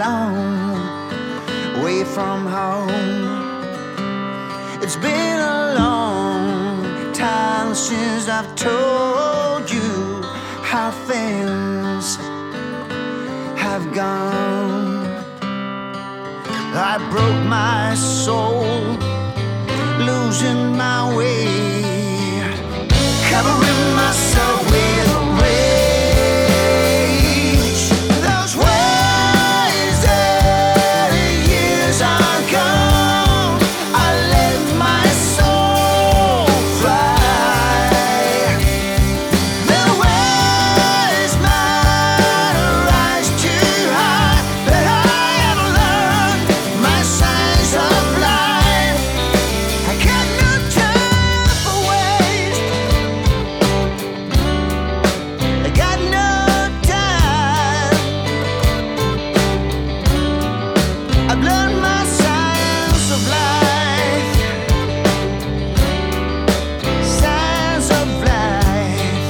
down, away from home. It's been a long time since I've told you how things have gone. I broke my soul, losing my way, covering myself with rage. Those wasted years are gone. I let my soul fly. The waves might rise too high, but I have learned my signs of life. I got no time for waste. I got no time. I've learned my signs of life. Signs of life.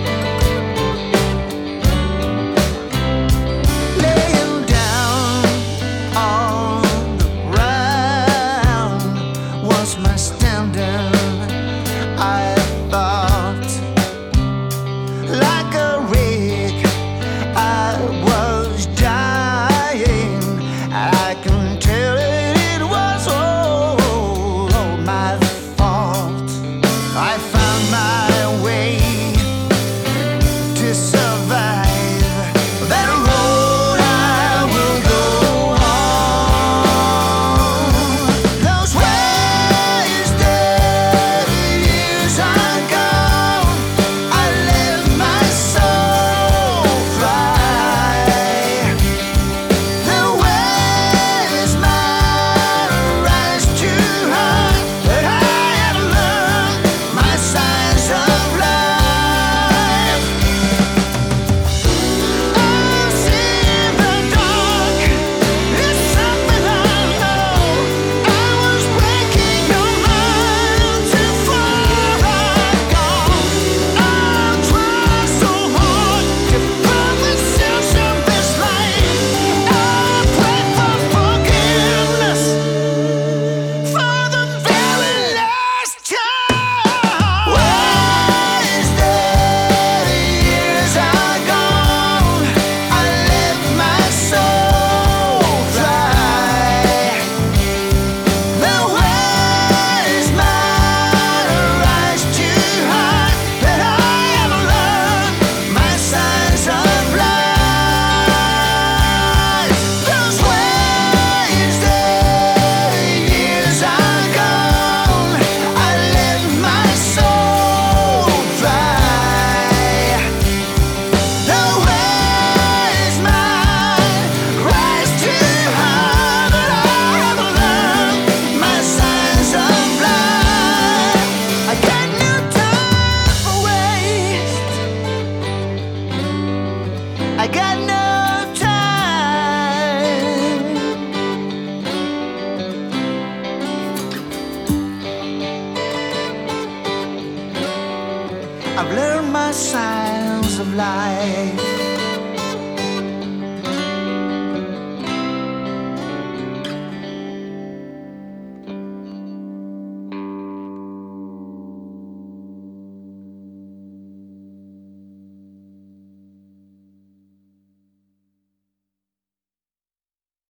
Laying down on the ground was my standard. I thought, like a wreck, I was dying. I can tell it was all my fault. I found my way to survive. That road I will go on. Those wasted years are gone. I let my soul fly. The waves might rise too high, but I have learned my signs of life. I've seen the dark. It's something I know. I was breaking your mind too far I've gone. I've tried so hard to put myself in this light. I pray for forgiveness for the very last time. Wasted years are gone. I let my soul fly. The waves might rise too high, but I have learned my signs of life. Those wasted years are gone. I let my soul fly. The waves might rise too high, but I have learned my signs of life. I got no time for waste. I got no time. I've learned my signs of life.